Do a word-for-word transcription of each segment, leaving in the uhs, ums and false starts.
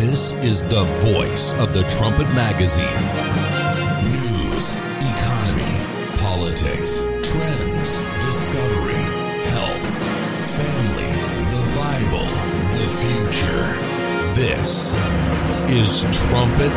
This is the voice of the Trumpet Magazine. News, economy, politics, trends, discovery, health, family, the Bible, the future. This is Trumpet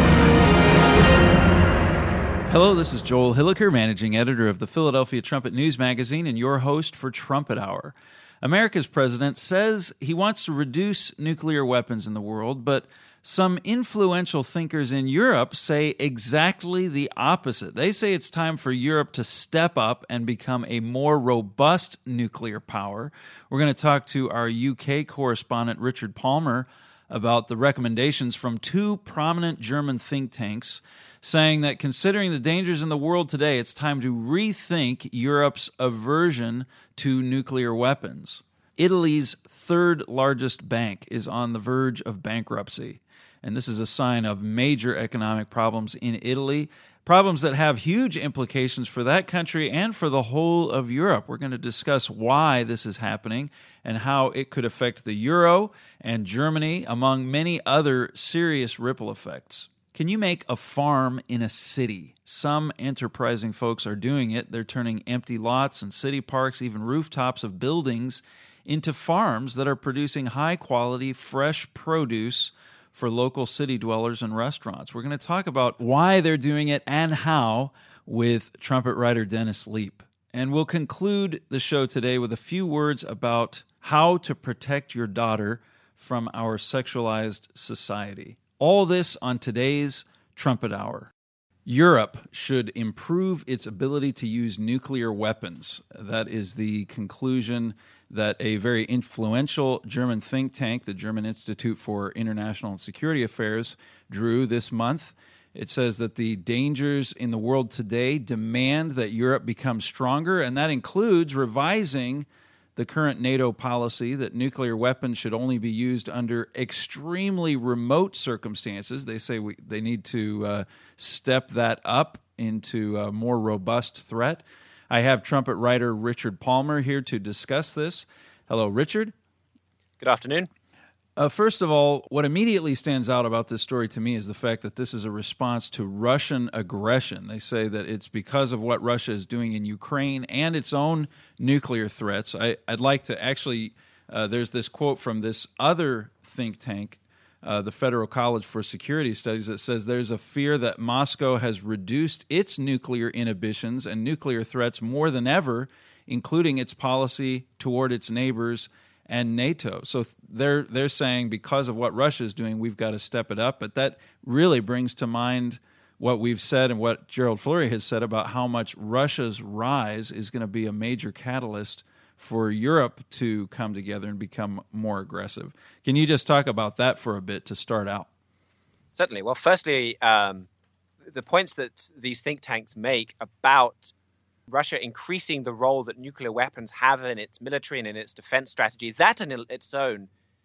Hour. Hello, this is Joel Hilliker, managing editor of the Philadelphia Trumpet News Magazine and your host for Trumpet Hour. America's president says he wants to reduce nuclear weapons in the world, but some influential thinkers in Europe say exactly the opposite. They say it's time for Europe to step up and become a more robust nuclear power. We're going to talk to our U K correspondent, Richard Palmer, about the recommendations from two prominent German think tanks, saying that considering the dangers in the world today, it's time to rethink Europe's aversion to nuclear weapons. Italy's third largest bank is on the verge of bankruptcy, and this is a sign of major economic problems in Italy, problems that have huge implications for that country and for the whole of Europe. We're going to discuss why this is happening and how it could affect the euro and Germany, among many other serious ripple effects. Can you make a farm in a city? Some enterprising folks are doing it. They're turning empty lots and city parks, even rooftops of buildings, into farms that are producing high-quality, fresh produce for local city dwellers and restaurants. We're going to talk about why they're doing it and how with trumpet writer Dennis Leap. And we'll conclude the show today with a few words about how to protect your daughter from our sexualized society. All this on today's Trumpet Hour. Europe should improve its ability to use nuclear weapons. That is the conclusion that a very influential German think tank, the German Institute for International and Security Affairs, drew this month. It says that the dangers in the world today demand that Europe become stronger, and that includes revising the current NATO policy that nuclear weapons should only be used under extremely remote circumstances. They say we, they need to uh, step that up into a more robust threat. I have trumpet writer Richard Palmer here to discuss this. Hello, Richard. Good afternoon. Uh, first of all, what immediately stands out about this story to me is the fact that this is a response to Russian aggression. They say that it's because of what Russia is doing in Ukraine and its own nuclear threats. I, I'd like to actually, uh, there's this quote from this other think tank, uh, the Federal College for Security Studies, that says there's a fear that Moscow has reduced its nuclear inhibitions and nuclear threats more than ever, including its policy toward its neighbors and NATO. So they're they're saying because of what Russia is doing, we've got to step it up. But that really brings to mind what we've said and what Gerald Fleury has said about how much Russia's rise is going to be a major catalyst for Europe to come together and become more aggressive. Can you just talk about that for a bit to start out? Certainly. Well, firstly, um, the points that these think tanks make about Russia increasing the role that nuclear weapons have in its military and in its defense strategy, that in its own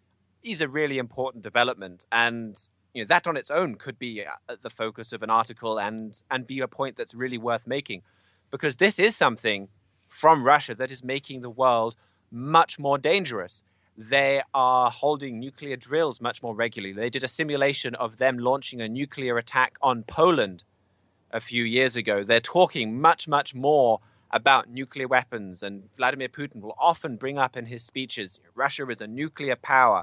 is a really important development. And you know, that on its own could be at the focus of an article and, and be a point that's really worth making. Because this is something from Russia that is making the world much more dangerous. They are holding nuclear drills much more regularly. They did a simulation of them launching a nuclear attack on Poland a few years ago. They're talking much, much more about nuclear weapons, and Vladimir Putin will often bring up in his speeches, Russia is a nuclear power.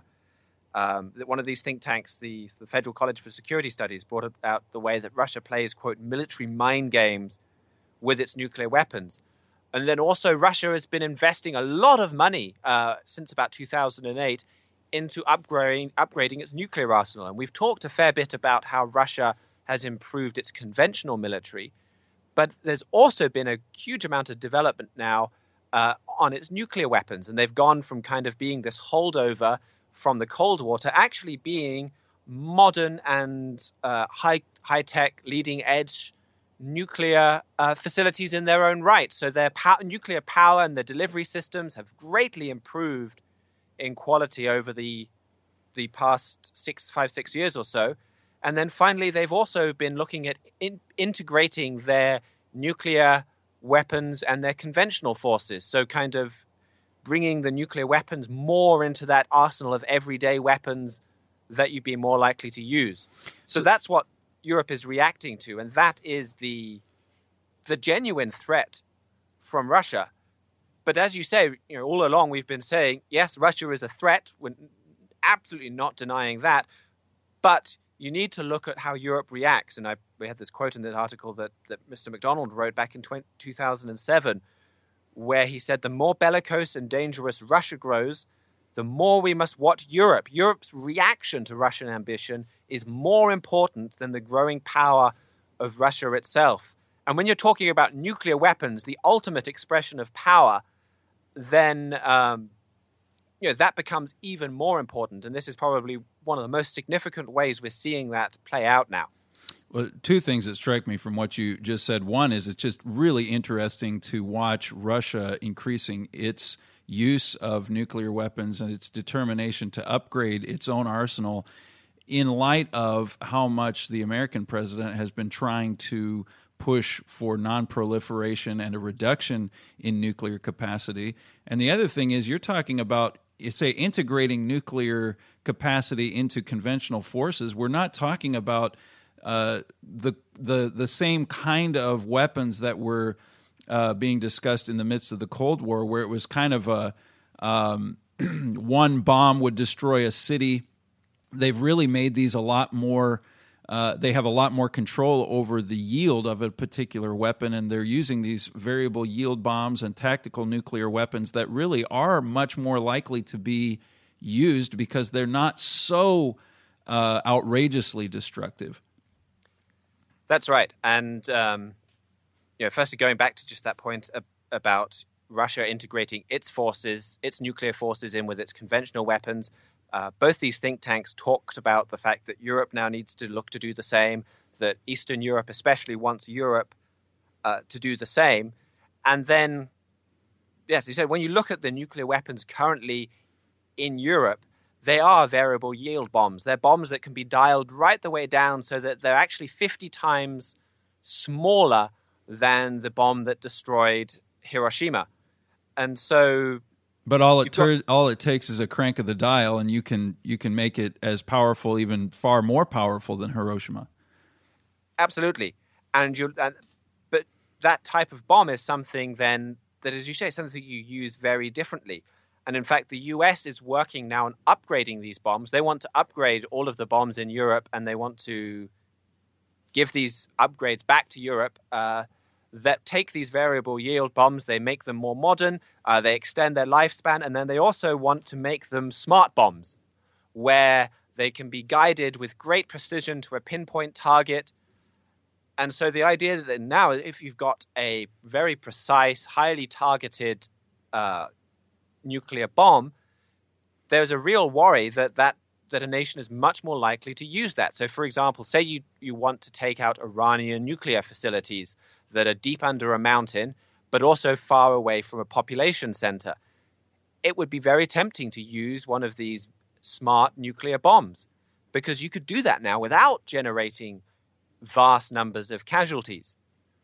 Um, one of these think tanks, the, the Federal College for Security Studies, brought out the way that Russia plays, quote, military mind games with its nuclear weapons. And then also Russia has been investing a lot of money uh, since about two thousand eight into upgrading, upgrading its nuclear arsenal. And we've talked a fair bit about how Russia has improved its conventional military, but there's also been a huge amount of development now uh, on its nuclear weapons. And they've gone from kind of being this holdover from the Cold War to actually being modern and uh, high, high-tech, leading-edge nuclear uh, facilities in their own right. So their pow- nuclear power and their delivery systems have greatly improved in quality over the the past six, five, six years or so. And then finally, they've also been looking at in, integrating their nuclear weapons and their conventional forces. So kind of bringing the nuclear weapons more into that arsenal of everyday weapons that you'd be more likely to use. So, so that's what Europe is reacting to, and that is the the genuine threat from Russia. But as you say, you know, all along we've been saying, yes, Russia is a threat. We're absolutely not denying that. But you need to look at how Europe reacts. And I, we had this quote in that article that, that Mister MacDonald wrote back in two thousand seven, where he said, the more bellicose and dangerous Russia grows, the more we must watch Europe. Europe's reaction to Russian ambition is more important than the growing power of Russia itself. And when you're talking about nuclear weapons, the ultimate expression of power, then um, you know, that becomes even more important. And this is probably one of the most significant ways we're seeing that play out now. Well, two things that strike me from what you just said. One is it's just really interesting to watch Russia increasing its use of nuclear weapons and its determination to upgrade its own arsenal in light of how much the American president has been trying to push for non-proliferation and a reduction in nuclear capacity. And the other thing is you're talking about, you say, integrating nuclear capacity into conventional forces. We're not talking about uh, the the the same kind of weapons that were uh, being discussed in the midst of the Cold War, where it was kind of a um, one bomb would destroy a city. They've really made these a lot more. Uh, they have a lot more control over the yield of a particular weapon, and they're using these variable yield bombs and tactical nuclear weapons that really are much more likely to be used because they're not so uh, outrageously destructive. That's right. And, um, you know, firstly, going back to just that point about Russia integrating its forces, its nuclear forces in with its conventional weapons, Uh, both these think tanks talked about the fact that Europe now needs to look to do the same, that Eastern Europe especially wants Europe uh, to do the same. And then, yes, you said when you look at the nuclear weapons currently in Europe, they are variable yield bombs. They're bombs that can be dialed right the way down so that they're actually fifty times smaller than the bomb that destroyed Hiroshima. And so... But all it tur- all it takes is a crank of the dial, and you can you can make it as powerful, even far more powerful than Hiroshima. Absolutely, and you. And, but that type of bomb is something then that, as you say, something you use very differently. And in fact, the U S is working now on upgrading these bombs. They want to upgrade all of the bombs in Europe, and they want to give these upgrades back to Europe. Uh, that take these variable yield bombs, they make them more modern, uh, they extend their lifespan, and then they also want to make them smart bombs, where they can be guided with great precision to a pinpoint target. And so the idea that now, if you've got a very precise, highly targeted uh, nuclear bomb, there's a real worry that, that that a nation is much more likely to use that. So, for example, say you, you want to take out Iranian nuclear facilities that are deep under a mountain, but also far away from a population center. It would be very tempting to use one of these smart nuclear bombs because you could do that now without generating vast numbers of casualties.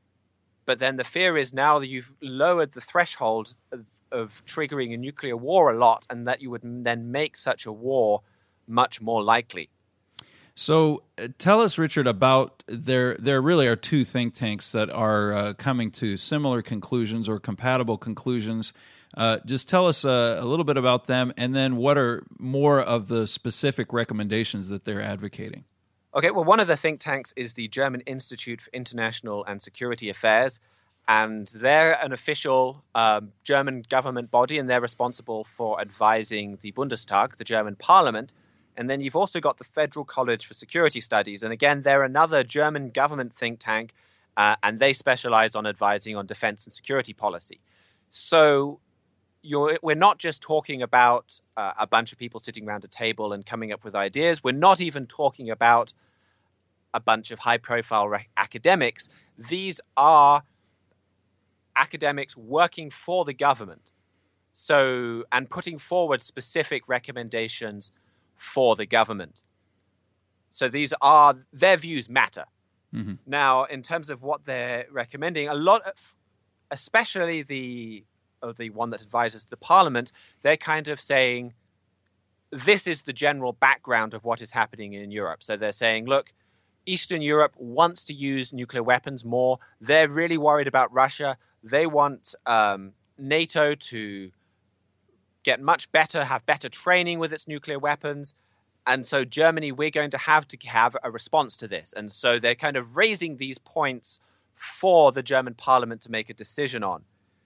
But then the fear is now that you've lowered the threshold of, of triggering a nuclear war a lot, and that you would then make such a war much more likely. So uh, tell us, Richard, about there. There really are two think tanks that are uh, coming to similar conclusions or compatible conclusions. Uh, just tell us uh, a little bit about them, and then what are more of the specific recommendations that they're advocating? Okay, well, one of the think tanks is the German Institute for International and Security Affairs, and they're an official um, German government body, and they're responsible for advising the Bundestag, the German parliament. And then you've also got the Federal College for Security Studies. And again, they're another German government think tank, uh, and they specialize on advising on defense and security policy. So you're, we're not just talking about uh, a bunch of people sitting around a table and coming up with ideas. We're not even talking about a bunch of high-profile re- academics. These are academics working for the government, so and putting forward specific recommendations for the government. So these are, their views matter. Mm-hmm. Now, in terms of what they're recommending, a lot of, especially the, of the one that advises the parliament, they're kind of saying, this is the general background of what is happening in Europe. So they're saying, look, Eastern Europe wants to use nuclear weapons more. They're really worried about Russia. They want um, NATO to get much better, have better training with its nuclear weapons. And so Germany, we're going to have to have a response to this. And so they're kind of raising these points for the German parliament to make a decision on.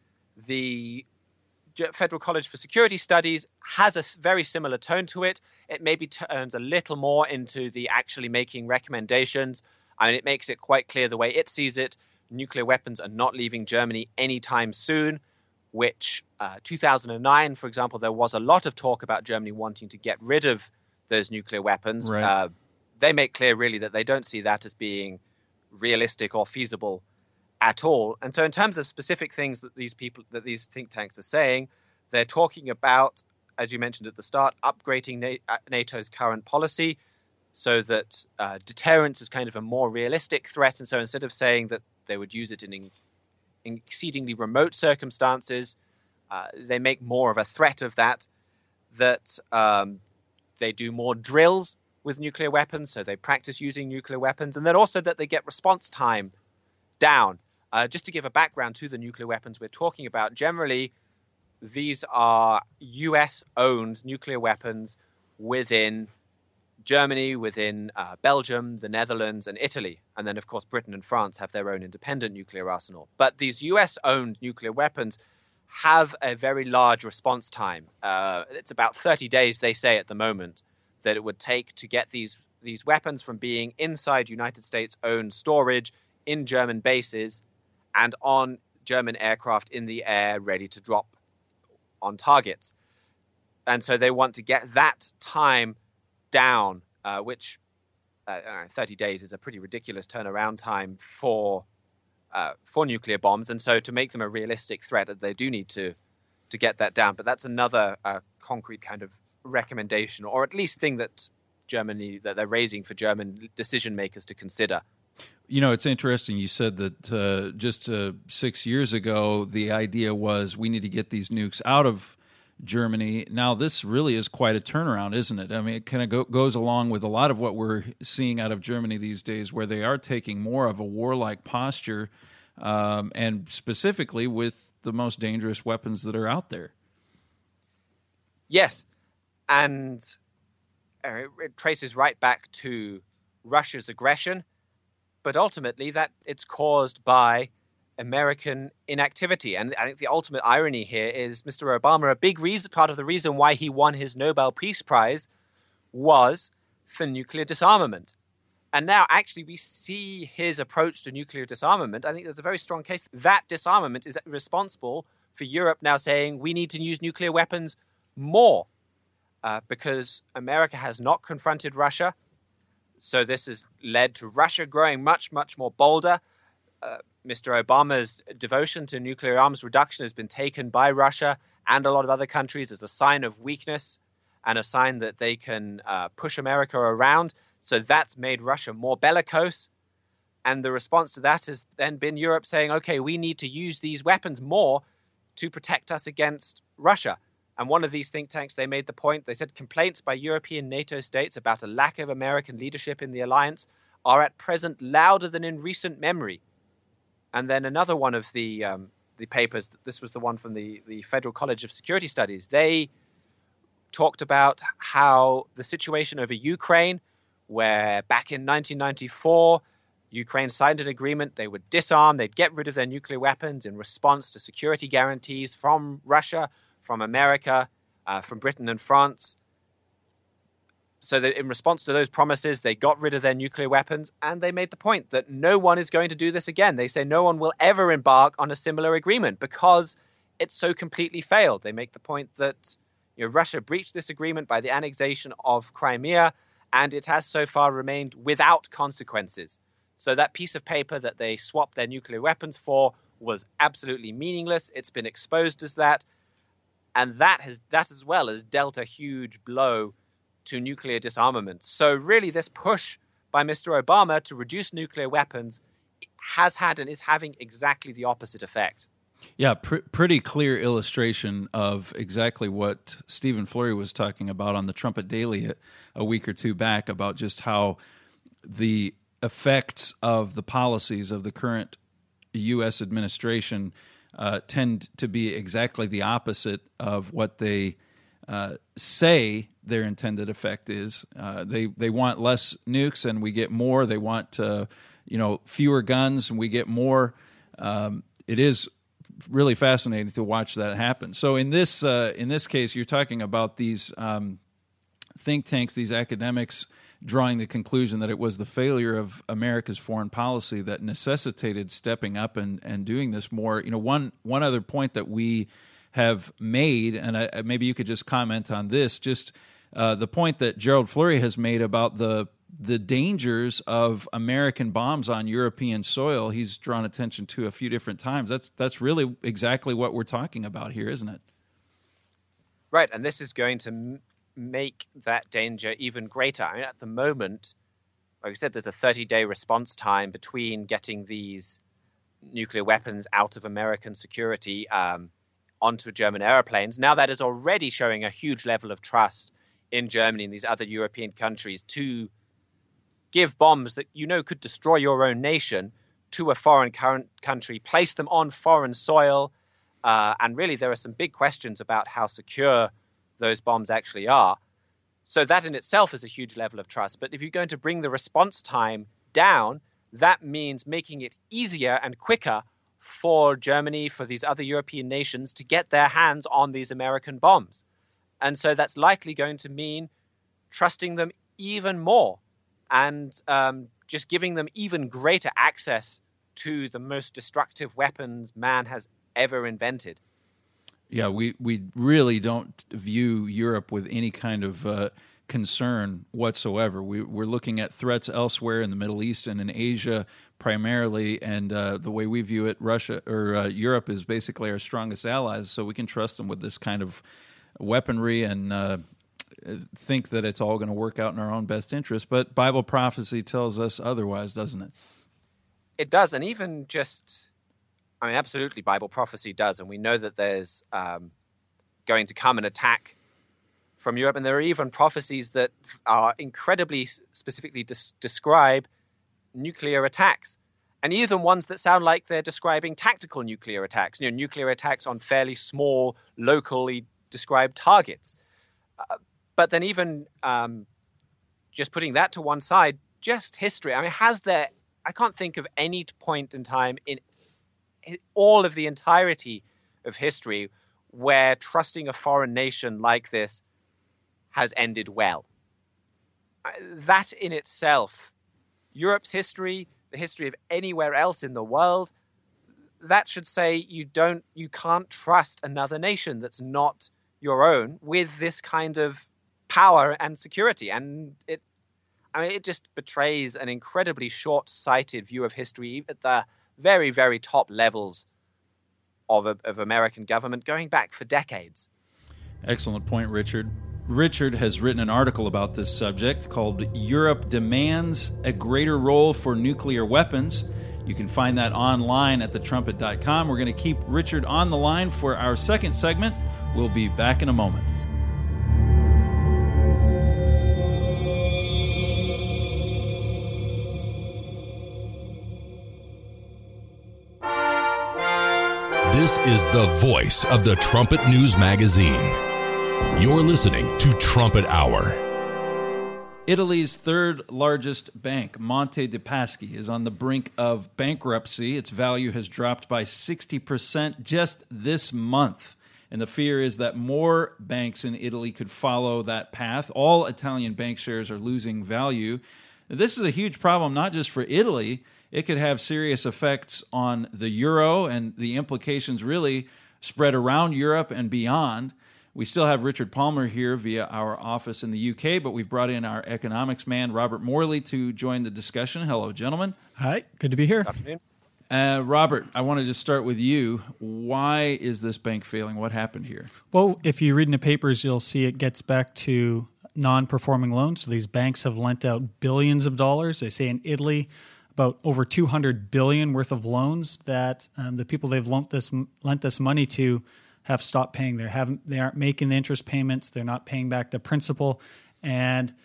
The Federal College for Security Studies has a very similar tone to it. It maybe turns a little more into the actually making recommendations. I mean, it makes it quite clear the way it sees it. Nuclear weapons are not leaving Germany anytime soon, which uh, two thousand nine, for example, there was a lot of talk about Germany wanting to get rid of those nuclear weapons. Right. Uh, they make clear really that they don't see that as being realistic or feasible at all. And so in terms of specific things that these people, that these think tanks are saying, they're talking about, as you mentioned at the start, upgrading NATO's current policy so that uh, deterrence is kind of a more realistic threat. And so instead of saying that they would use it in, in exceedingly remote circumstances, uh, they make more of a threat of that, that um, they do more drills with nuclear weapons, so they practice using nuclear weapons, and then also that they get response time down. Uh, just to give a background to the nuclear weapons we're talking about, generally, these are U S-owned nuclear weapons within Germany, within uh, Belgium, the Netherlands, and Italy. And then, of course, Britain and France have their own independent nuclear arsenal. But these U S-owned nuclear weapons have a very large response time. Uh, it's about thirty days, they say, at the moment, that it would take to get these, these weapons from being inside United States-owned storage in German bases and on German aircraft in the air ready to drop on targets. And so they want to get that time down, uh, which uh, thirty days is a pretty ridiculous turnaround time for uh, for nuclear bombs. And so to make them a realistic threat, they do need to to get that down. But that's another uh, concrete kind of recommendation, or at least thing that Germany, that they're raising for German decision makers to consider. You know, it's interesting. You said that uh, just uh, six years ago, the idea was we need to get these nukes out of Germany. Now, this really is quite a turnaround, isn't it? I mean, it kind of go, goes along with a lot of what we're seeing out of Germany these days, where they are taking more of a warlike posture, um, and specifically with the most dangerous weapons that are out there. Yes, and it traces right back to Russia's aggression, but ultimately that it's caused by American inactivity. And I think the ultimate irony here is Mister Obama, a big reason, part of the reason why he won his Nobel Peace Prize was for nuclear disarmament. And now actually we see his approach to nuclear disarmament. I think there's a very strong case that disarmament is responsible for Europe now saying we need to use nuclear weapons more uh, because America has not confronted Russia. So this has led to Russia growing much, much more bolder. Uh, Mister Obama's devotion to nuclear arms reduction has been taken by Russia and a lot of other countries as a sign of weakness and a sign that they can uh, push America around. So that's made Russia more bellicose. And the response to that has then been Europe saying, okay, we need to use these weapons more to protect us against Russia. And one of these think tanks, they made the point, they said complaints by European NATO states about a lack of American leadership in the alliance are at present louder than in recent memory. And then another one of the um, the papers, this was the one from the, the Federal College of Security Studies, they talked about how the situation over Ukraine, where back in nineteen ninety-four, Ukraine signed an agreement, they would disarm, they'd get rid of their nuclear weapons in response to security guarantees from Russia, from America, uh, from Britain and France. So that in response to those promises, they got rid of their nuclear weapons, and they made the point that no one is going to do this again. They say no one will ever embark on a similar agreement because it's so completely failed. They make the point that you know, Russia breached this agreement by the annexation of Crimea, and it has so far remained without consequences. So that piece of paper that they swapped their nuclear weapons for was absolutely meaningless. It's been exposed as that. And that has that as well has dealt a huge blow to nuclear disarmament. So really this push by Mister Obama to reduce nuclear weapons has had and is having exactly the opposite effect. Yeah, pr- pretty clear illustration of exactly what Stephen Flurry was talking about on the Trumpet Daily a, a week or two back, about just how the effects of the policies of the current U S administration uh, tend to be exactly the opposite of what they uh, say their intended effect is. Uh, they they want less nukes and we get more. They want uh, you know fewer guns and we get more. Um, it is really fascinating to watch that happen. So in this uh, in this case, you're talking about these um, think tanks, these academics, drawing the conclusion that it was the failure of America's foreign policy that necessitated stepping up and, and doing this more. You know, one one other point that we have made, and I, maybe you could just comment on this, just uh, the point that Gerald Flurry has made about the the dangers of American bombs on European soil. He's drawn attention to a few different times. That's that's really exactly what we're talking about here, isn't it? Right, and this is going to m- make that danger even greater. I mean, at the moment, like I said, there's a thirty-day response time between getting these nuclear weapons out of American security um, onto German airplanes. Now that is already showing a huge level of trust in Germany and these other European countries to give bombs that you know could destroy your own nation to a foreign country, place them on foreign soil, uh, and really there are some big questions about how secure those bombs actually are. So that in itself is a huge level of trust. But if you're going to bring the response time down, that means making it easier and quicker for Germany, for these other European nations to get their hands on these American bombs. And so that's likely going to mean trusting them even more and um, just giving them even greater access to the most destructive weapons man has ever invented. Yeah, we, we really don't view Europe with any kind of uh, concern whatsoever. We, we're looking at threats elsewhere in the Middle East and in Asia primarily, and uh, the way we view it, Russia or uh, Europe is basically our strongest allies, so we can trust them with this kind of weaponry and uh, think that it's all going to work out in our own best interest. But Bible prophecy tells us otherwise, doesn't it? It does, and even just... I mean, absolutely, Bible prophecy does, and we know that there's um, going to come an attack from Europe, and there are even prophecies that are incredibly specifically des- describe nuclear attacks, and even ones that sound like they're describing tactical nuclear attacks, you know, nuclear attacks on fairly small, locally described targets. Uh, but then even um, just putting that to one side, just history. I mean, has there, I can't think of any point in time in all of the entirety of history where trusting a foreign nation like this has ended well. That in itself, Europe's history, the history of anywhere else in the world, that should say you don't, you can't trust another nation that's not your own with this kind of power and security. And it, I mean, it just betrays an incredibly short-sighted view of history at the very, very top levels of, of American government going back for decades. Excellent point, Richard. Richard has written an article about this subject called Europe Demands a Greater Role for Nuclear Weapons. You can find that online at the trumpet dot com. We're going to keep Richard on the line for our second segment. We'll be back in a moment. This is the voice of the Trumpet News Magazine. You're listening to Trumpet Hour. Italy's third largest bank, Monte dei Paschi, is on the brink of bankruptcy. Its value has dropped by sixty percent just this month. And the fear is that more banks in Italy could follow that path. All Italian bank shares are losing value. This is a huge problem, not just for Italy. It could have serious effects on the euro, and the implications really spread around Europe and beyond. We still have Richard Palmer here via our office in the U K, but we've brought in our economics man, Robert Morley, to join the discussion. Hello, gentlemen. Hi, good to be here. Good afternoon. Uh, Robert, I want to just start with you. Why is this bank failing? What happened here? Well, if you read in the papers, you'll see it gets back to non-performing loans. So these banks have lent out billions of dollars. They say in Italy, about over two hundred billion dollars worth of loans that um, the people they've lent this lent this money to have stopped paying. They haven't they aren't making the interest payments. They're not paying back the principal, and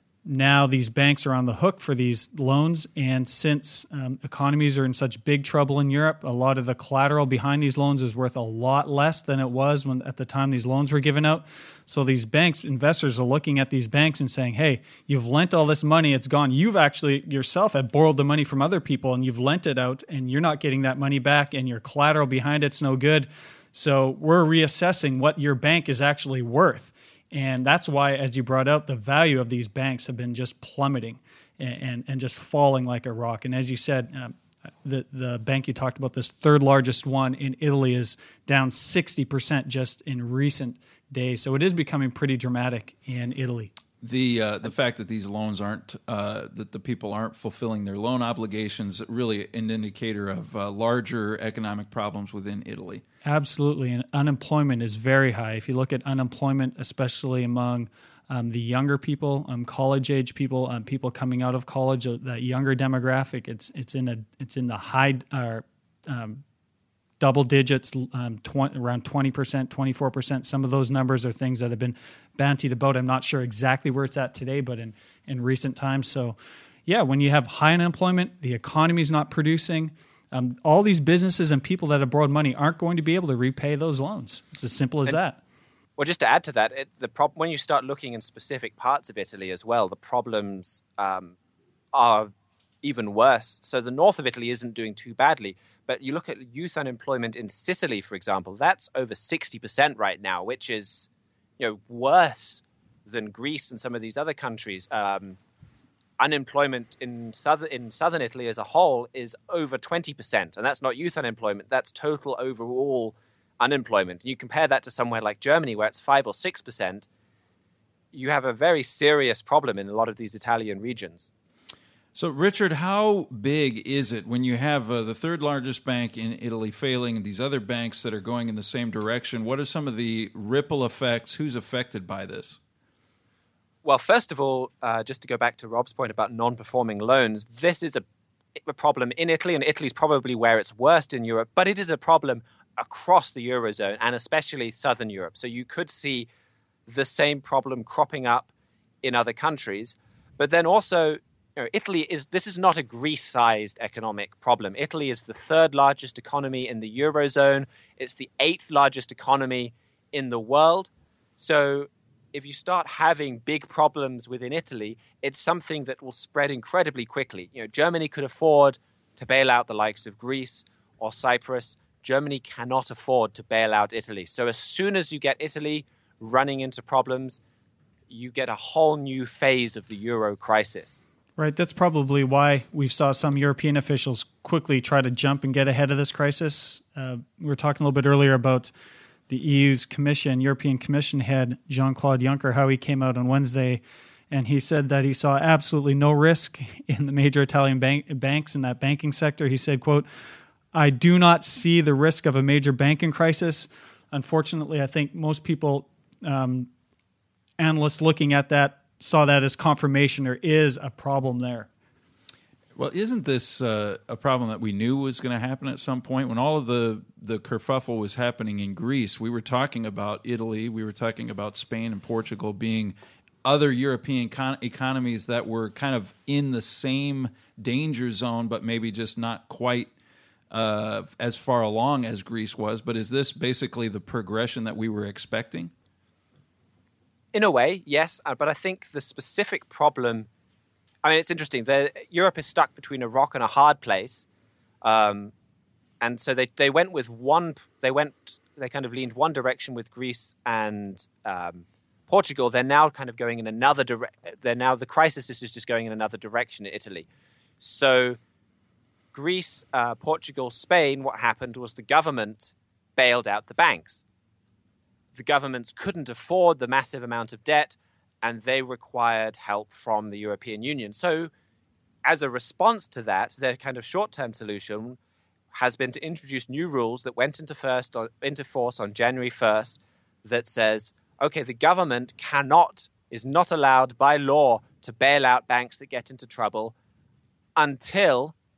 now these banks are on the hook for these loans. And since um, economies are in such big trouble in Europe, a lot of the collateral behind these loans is worth a lot less than it was when at the time these loans were given out. So these banks, investors are looking at these banks and saying, hey, you've lent all this money, it's gone. You've actually yourself have borrowed the money from other people and you've lent it out and you're not getting that money back and your collateral behind it's no good. So we're reassessing what your bank is actually worth. And that's why, as you brought out, the value of these banks have been just plummeting and, and, and just falling like a rock. And as you said, um, the, the bank you talked about, this third largest one in Italy, is down sixty percent just in recent days. So it is becoming pretty dramatic in Italy. The uh, the fact that these loans aren't uh, that the people aren't fulfilling their loan obligations really an indicator of uh, larger economic problems within Italy. Absolutely, and unemployment is very high. If you look at unemployment, especially among um, the younger people, um, college age people, um, people coming out of college, uh, that younger demographic, it's it's in a it's in the high uh, um, double digits, um, twenty, around twenty percent, twenty-four percent. Some of those numbers are things that have been bantied about. I'm not sure exactly where it's at today, but in, in recent times. So, yeah, when you have high unemployment, the economy's not producing, um, all these businesses and people that have borrowed money aren't going to be able to repay those loans. It's as simple as and, that. Well, just to add to that, it, the prob- when you start looking in specific parts of Italy as well, the problems um, are even worse. So the north of Italy isn't doing too badly. But you look at youth unemployment in Sicily, for example, that's over sixty percent right now, which is, you know, worse than Greece and some of these other countries. Um, unemployment in southern in southern Italy as a whole is over twenty percent, and that's not youth unemployment; that's total overall unemployment. You compare that to somewhere like Germany, where it's five or six percent. You have a very serious problem in a lot of these Italian regions. So, Richard, how big is it when you have uh, the third largest bank in Italy failing and these other banks that are going in the same direction? What are some of the ripple effects? Who's affected by this? Well, first of all, uh, just to go back to Rob's point about non-performing loans, this is a, a problem in Italy, and Italy's probably where it's worst in Europe, but it is a problem across the Eurozone and especially Southern Europe. So you could see the same problem cropping up in other countries. But then also, you know, Italy is, this is not a Greece-sized economic problem. Italy is the third largest economy in the Eurozone. It's the eighth largest economy in the world. So if you start having big problems within Italy, it's something that will spread incredibly quickly. You know, Germany could afford to bail out the likes of Greece or Cyprus. Germany cannot afford to bail out Italy. So as soon as you get Italy running into problems, you get a whole new phase of the euro crisis. Right. That's probably why we saw some European officials quickly try to jump and get ahead of this crisis. Uh, we were talking a little bit earlier about the E U's Commission, European Commission head, Jean-Claude Juncker, how he came out on Wednesday and he said that he saw absolutely no risk in the major Italian bank, banks in that banking sector. He said, quote, "I do not see the risk of a major banking crisis." Unfortunately, I think most people, um, analysts looking at that, saw that as confirmation there is a problem there. Well, isn't this uh, a problem that we knew was going to happen at some point? When all of the, the kerfuffle was happening in Greece, we were talking about Italy, we were talking about Spain and Portugal being other European con- economies that were kind of in the same danger zone, but maybe just not quite uh, as far along as Greece was. But is this basically the progression that we were expecting? In a way, yes, but I think the specific problem, I mean, it's interesting. The, Europe is stuck between a rock and a hard place. Um, and so they, they went with one, they went, they kind of leaned one direction with Greece and um, Portugal. They're now kind of going in another direction. They're now, the crisis is just going in another direction in Italy. So Greece, uh, Portugal, Spain, what happened was the government bailed out the banks. The governments couldn't afford the massive amount of debt, and they required help from the European Union. So as a response to that, their kind of short-term solution has been to introduce new rules that went into, first, into force on January first that says, okay, the government cannot, is not allowed by law to bail out banks that get into trouble until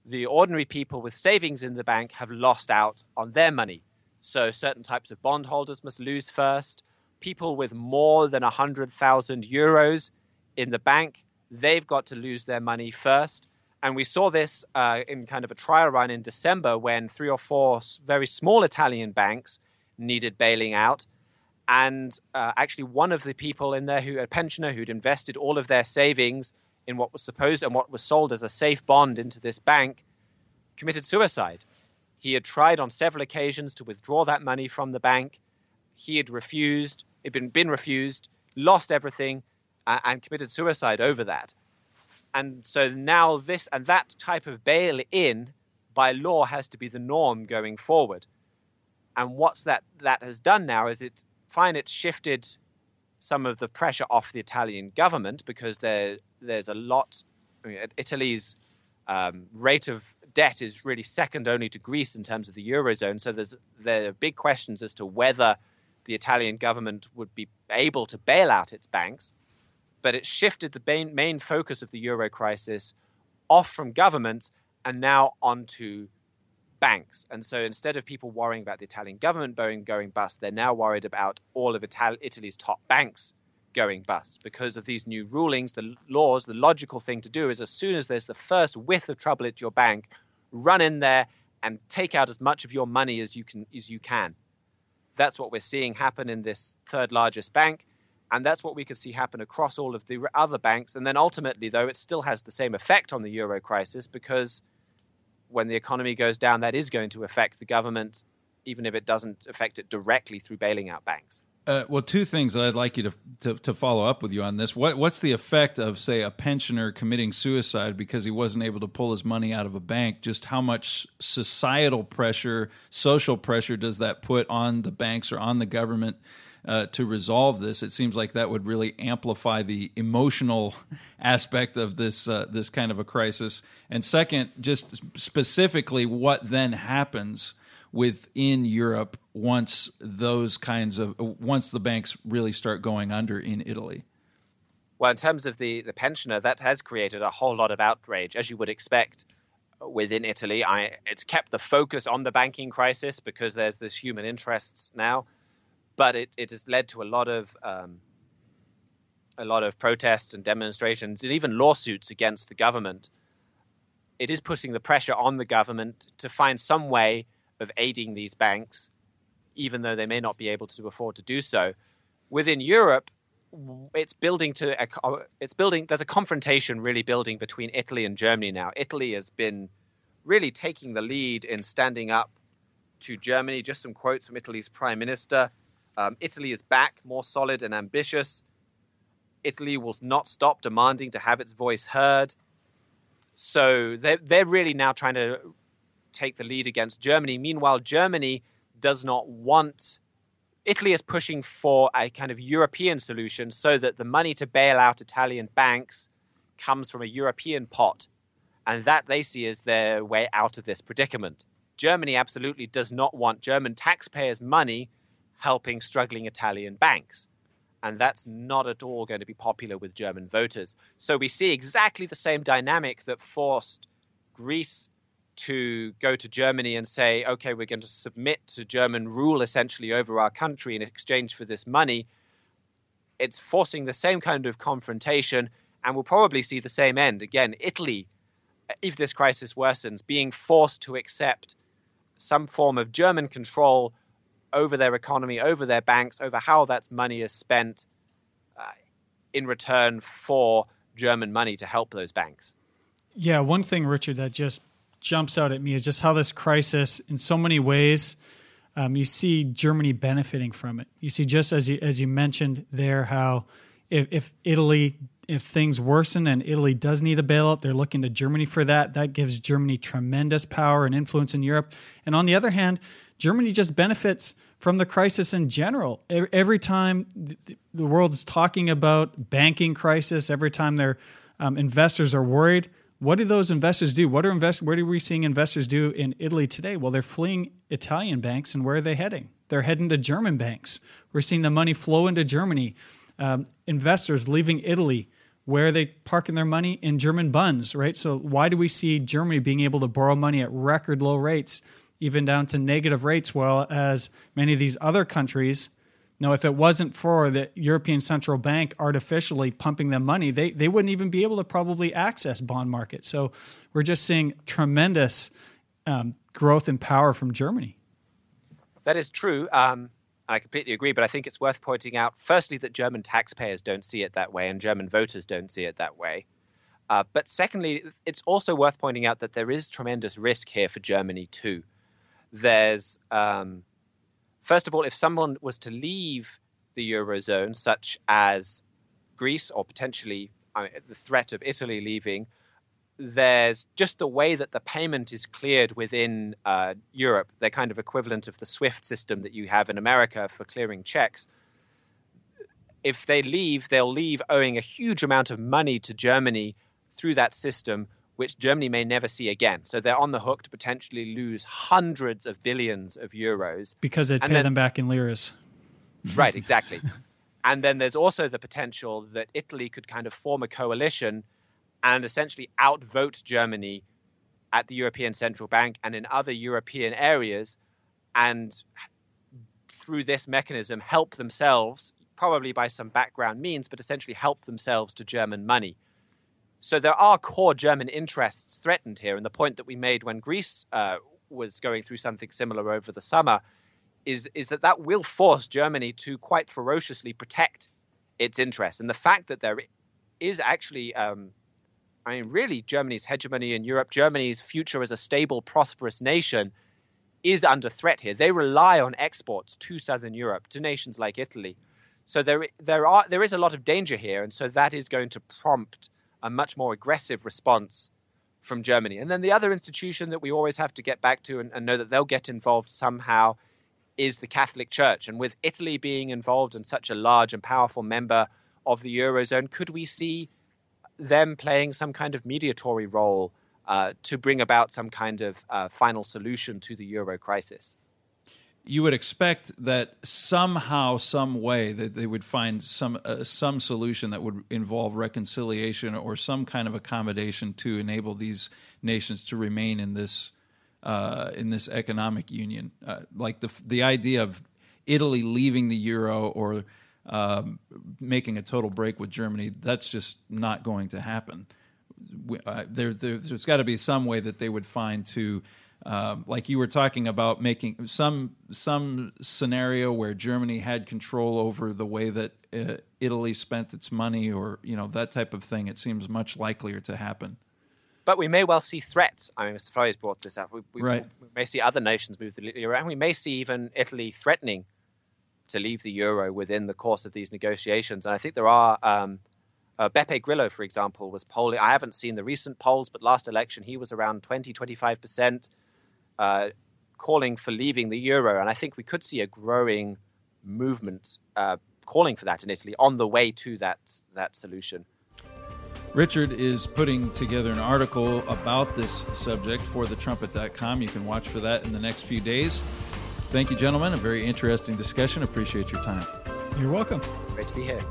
the ordinary people with savings in the bank have lost out on their money. So certain types of bondholders must lose first. People with more than one hundred thousand euros in the bank, they've got to lose their money first. And we saw this uh, in kind of a trial run in December when three or four very small Italian banks needed bailing out. And uh, actually one of the people in there, who a pensioner who'd invested all of their savings in what was supposed and what was sold as a safe bond into this bank, committed suicide. He had tried on several occasions to withdraw that money from the bank. He had refused, it had been, been refused, lost everything, uh, and committed suicide over that. And so now this and that type of bail-in by law has to be the norm going forward. And what's that that has done now is it's fine, it's shifted some of the pressure off the Italian government, because there there's a lot. I mean, Italy's um, rate of debt is really second only to Greece in terms of the Eurozone. So there's there are big questions as to whether the Italian government would be able to bail out its banks. But it shifted the main, main focus of the Euro crisis off from government and now onto banks. And so instead of people worrying about the Italian government going, going bust, they're now worried about all of Ital- Italy's top banks going bust. Because of these new rulings, the laws, the logical thing to do is, as soon as there's the first whiff of trouble at your bank, run in there and take out as much of your money as you can. As you can. That's what we're seeing happen in this third largest bank. And that's what we could see happen across all of the other banks. And then ultimately, though, it still has the same effect on the Euro crisis, because when the economy goes down, that is going to affect the government, even if it doesn't affect it directly through bailing out banks. Uh, well, two things that I'd like you to, to to follow up with you on this. What what's the effect of, say, a pensioner committing suicide because he wasn't able to pull his money out of a bank? Just how much societal pressure, social pressure does that put on the banks or on the government uh, to resolve this? It seems like that would really amplify the emotional aspect of this uh, this kind of a crisis. And second, just specifically, what then happens within Europe once those kinds of once the banks really start going under in Italy? Well, in terms of the, the pensioner, that has created a whole lot of outrage, as you would expect within Italy. I, it's kept the focus on the banking crisis because there's this human interests now, but it, it has led to a lot of um, a lot of protests and demonstrations and even lawsuits against the government. It is putting the pressure on the government to find some way of aiding these banks, even though they may not be able to afford to do so. Within Europe, it's building to a, it's building. There's a confrontation really building between Italy and Germany now. Italy has been really taking the lead in standing up to Germany. Just some quotes from Italy's prime minister: um, "Italy is back, more solid and ambitious. Italy will not stop demanding to have its voice heard." So they're they're really now trying to take the lead against Germany. Meanwhile, Germany does not want... Italy is pushing for a kind of European solution so that the money to bail out Italian banks comes from a European pot. And that they see as their way out of this predicament. Germany absolutely does not want German taxpayers' money helping struggling Italian banks. And that's not at all going to be popular with German voters. So we see exactly the same dynamic that forced Greece to go to Germany and say, okay, we're going to submit to German rule essentially over our country in exchange for this money. It's forcing the same kind of confrontation, and we'll probably see the same end. Again, Italy, if this crisis worsens, being forced to accept some form of German control over their economy, over their banks, over how that money is spent uh, in return for German money to help those banks. Yeah, one thing, Richard, that just jumps out at me is just how this crisis, in so many ways, um, you see Germany benefiting from it. You see, just as you as you mentioned there, how if, if Italy, if things worsen and Italy does need a bailout, they're looking to Germany for that. That gives Germany tremendous power and influence in Europe. And on the other hand, Germany just benefits from the crisis in general. Every time the world is talking about banking crisis, every time their um, investors are worried, what do those investors do? What are invest? What are we seeing investors do in Italy today? Well, they're fleeing Italian banks, and where are they heading? They're heading to German banks. We're seeing the money flow into Germany. Um, investors leaving Italy, Where are they parking their money? In German bunds, right? So why do we see Germany being able to borrow money at record low rates, even down to negative rates, while as many of these other countries, you know, if it wasn't for the European Central Bank artificially pumping them money, they, they wouldn't even be able to probably access bond market. So we're just seeing tremendous um, growth and power from Germany. That is true. Um, I completely agree, but I think it's worth pointing out, firstly, that German taxpayers don't see it that way and German voters don't see it that way. Uh, but secondly, it's also worth pointing out that there is tremendous risk here for Germany too. There's, um, first of all, if someone was to leave the Eurozone, such as Greece or potentially I mean, the threat of Italy leaving, there's just the way that the payment is cleared within uh, Europe. They're kind of equivalent of the SWIFT system that you have in America for clearing checks. If they leave, they'll leave owing a huge amount of money to Germany through that system, which Germany may never see again. So they're on the hook to potentially lose hundreds of billions of euros. Because they'd pay then, them back in liras. Right, exactly. And then there's also the potential that Italy could kind of form a coalition and essentially outvote Germany at the European Central Bank and in other European areas, and through this mechanism help themselves, probably by some background means, but essentially help themselves to German money. So there are core German interests threatened here. And the point that we made when Greece uh, was going through something similar over the summer is, is that that will force Germany to quite ferociously protect its interests. And the fact that there is actually... Um, I mean, really, Germany's hegemony in Europe, Germany's future as a stable, prosperous nation is under threat here. They rely on exports to Southern Europe, to nations like Italy. So there, there are, there is a lot of danger here. And so that is going to prompt a much more aggressive response from Germany. And then the other institution that we always have to get back to and, and know that they'll get involved somehow is the Catholic Church. And with Italy being involved and such a large and powerful member of the Eurozone, could we see them playing some kind of mediatory role uh, to bring about some kind of uh, final solution to the Euro crisis? You would expect that somehow, some way, that they would find some uh, some solution that would involve reconciliation or some kind of accommodation to enable these nations to remain in this uh, in this economic union. Uh, like the the idea of Italy leaving the euro or Um, making a total break with Germany, that's just not going to happen. We, uh, there, there, there's got to be some way that they would find to, uh, like you were talking about, making some some scenario where Germany had control over the way that uh, Italy spent its money, or you know that type of thing. It seems much likelier to happen. But we may well see threats. I mean, Mister Flores brought this up. We, we, right. we may see other nations move the euro, and we may see even Italy threatening to leave the euro within the course of these negotiations. And I think there are, um, uh, Beppe Grillo, for example, was polling. I haven't seen the recent polls, but last election he was around twenty, twenty-five percent uh, calling for leaving the euro. And I think we could see a growing movement uh, calling for that in Italy on the way to that, that solution. Richard is putting together an article about this subject for the trumpet dot com. You can watch for that in the next few days. Thank you, gentlemen. A very interesting discussion. Appreciate your time. You're welcome. Great to be here.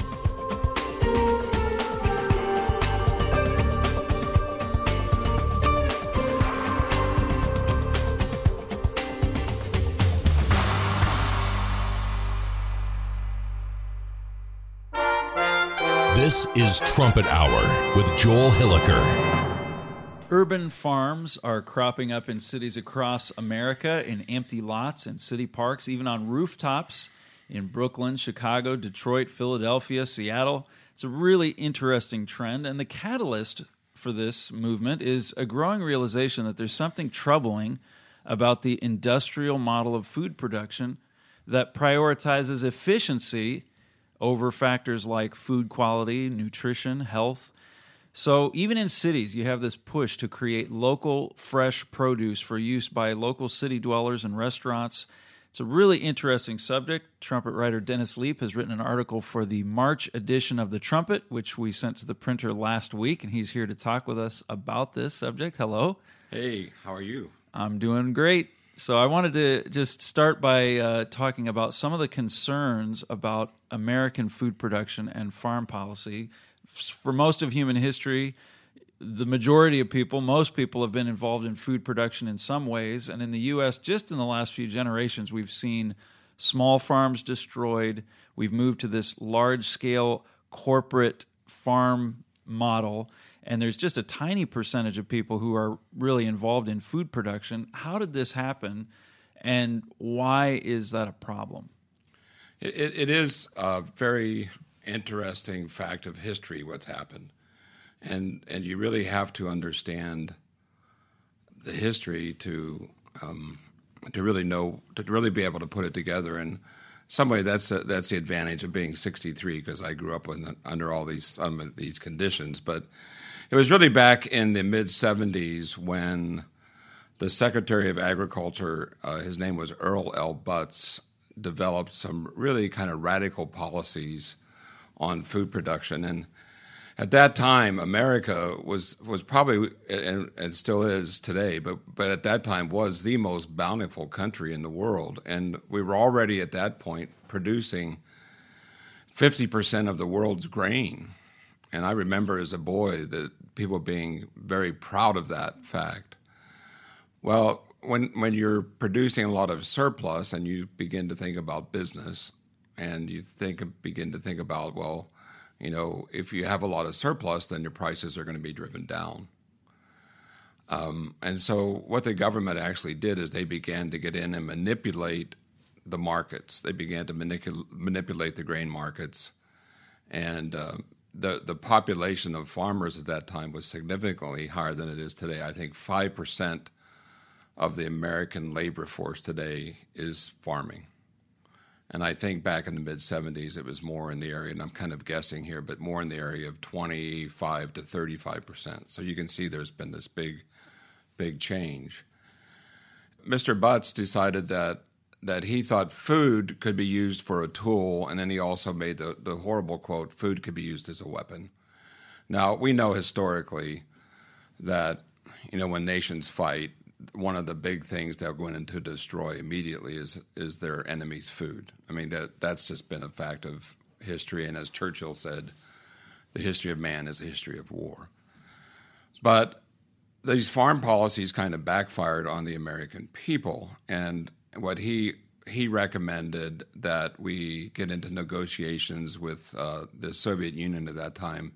This is Trumpet Hour with Joel Hilliker. Urban farms are cropping up in cities across America, in empty lots and city parks, even on rooftops in Brooklyn, Chicago, Detroit, Philadelphia, Seattle. It's a really interesting trend, and the catalyst for this movement is a growing realization that there's something troubling about the industrial model of food production that prioritizes efficiency over factors like food quality, nutrition, health. So even in cities, you have this push to create local, fresh produce for use by local city dwellers and restaurants. It's a really interesting subject. Trumpet writer Dennis Leap has written an article for the March edition of The Trumpet, which we sent to the printer last week, and he's here to talk with us about this subject. Hello. Hey, how are you? I'm doing great. So I wanted to just start by uh, talking about some of the concerns about American food production and farm policy. for most of human history, the majority of people, most people have been involved in food production in some ways. And in the U S, just in the last few generations, we've seen small farms destroyed. We've moved to this large-scale corporate farm model, and there's just a tiny percentage of people who are really involved in food production. How did this happen, and why is that a problem? It, it is a very interesting fact of history what's happened, and and you really have to understand the history to um, to really know to really be able to put it together. And some way that's a, that's the advantage of being sixty-three, because I grew up in, under all these some of these conditions. But it was really back in the mid seventies when the Secretary of Agriculture, uh, his name was Earl L. Butz, developed some really kind of radical policies on food production. And at that time, America was was probably, and, and still is today, but but at that time was the most bountiful country in the world. And we were already at that point producing fifty percent of the world's grain. And I remember as a boy that people being very proud of that fact. Well, when when you're producing a lot of surplus and you begin to think about business, and you think begin to think about, well, you know, if you have a lot of surplus, then your prices are going to be driven down. Um, and so what the government actually did is they began to get in and manipulate the markets. They began to manipul- manipulate the grain markets. And uh, the, the population of farmers at that time was significantly higher than it is today. I think five percent of the American labor force today is farming. And I think back in the mid seventies, it was more in the area, and I'm kind of guessing here, but more in the area of twenty-five to thirty-five percent. So you can see there's been this big, big change. Mister Butz decided that that he thought food could be used for a tool, and then he also made the, the horrible quote, food could be used as a weapon. Now, we know historically that, you know, when nations fight, one of the big things they'll go in to destroy immediately is is their enemy's food. I mean, that that's just been a fact of history. And as Churchill said, the history of man is a history of war. But these farm policies kind of backfired on the American people. And what he he recommended that we get into negotiations with uh, the Soviet Union at that time.